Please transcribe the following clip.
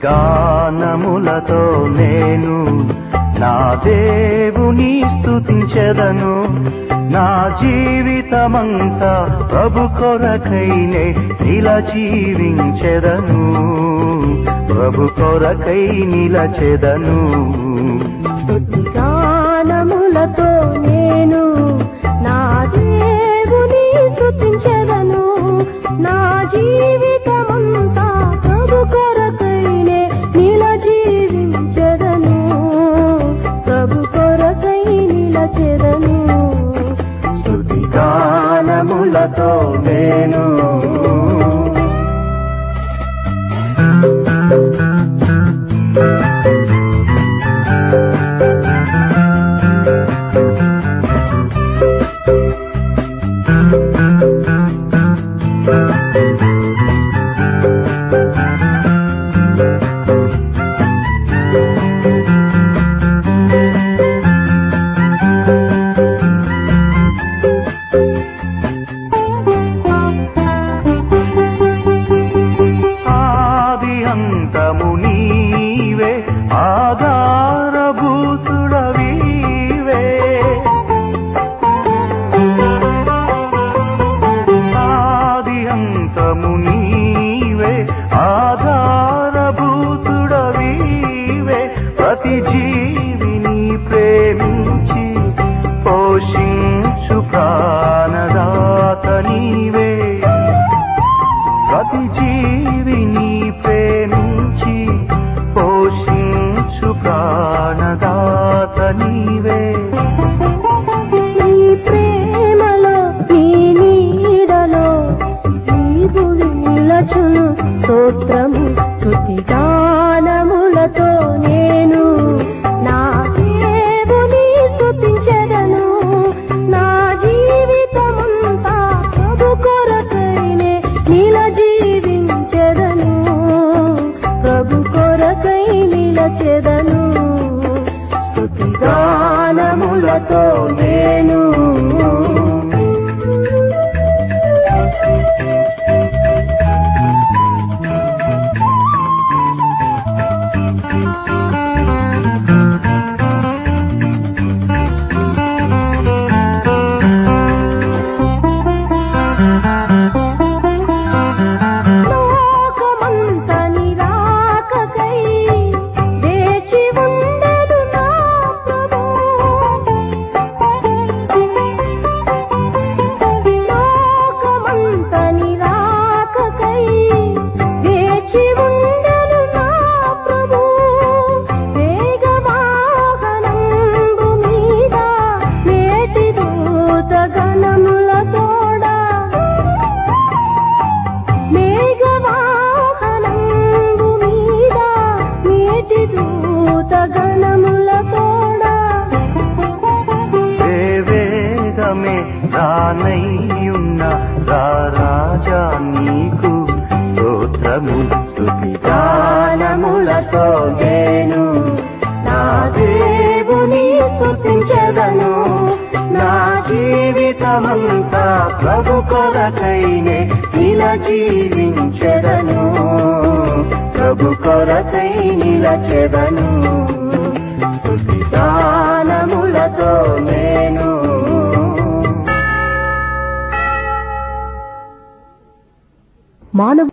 గానములతో నేను నా దేవుని స్తుతించెదను. నా జీవితమంతా ప్రభు కొరకైనే ఇలా జీవించెదను. ప్రభు కొరకై నిలచెదను. గానములతో నేను నా దేవుని స్తుతించెదను. నా జీవితమంతా ప్రభు కొరకైనే నిల జీవించెదను. ప్రభు కొరకై నిలచెదను. స్తుతి గానములతో నేను నీవే ఆధారభూతుడవీవే. ఆది అంతము నీవే ఆధారభూతుడవీవే. ప్రతి జీవిని ప్రేమించి పోషించు ప్రాణదాత నీవే. ప్రతి జీవిని ప్రేమించి పోషించు ప్రాణదాత నీవే. నీ ప్రేమలో నీ నీడలో ఈ భూమి నిలచును. స్తోత్రము స్తుతి గానములతో నేను నా దేవుని స్తుతించెదను. నా జీవితమంతా ప్రభు కొరకైనే నిల జీవించెదను. ప్రభు కొరకై నిలచెదను. స్తుతి గానములతో నేను రానయ్యున్న రాజా నీకు స్తోత్రము. స్తుతి గానములతో నేను నా దేవుని స్తుతించెదను. నా జీవితమంతా ప్రభు కొరకైనే ఇలా జీవించెదను. ప్రభు కొరకై నిలచెదను. స్తుతి గానములతో నేను మానవ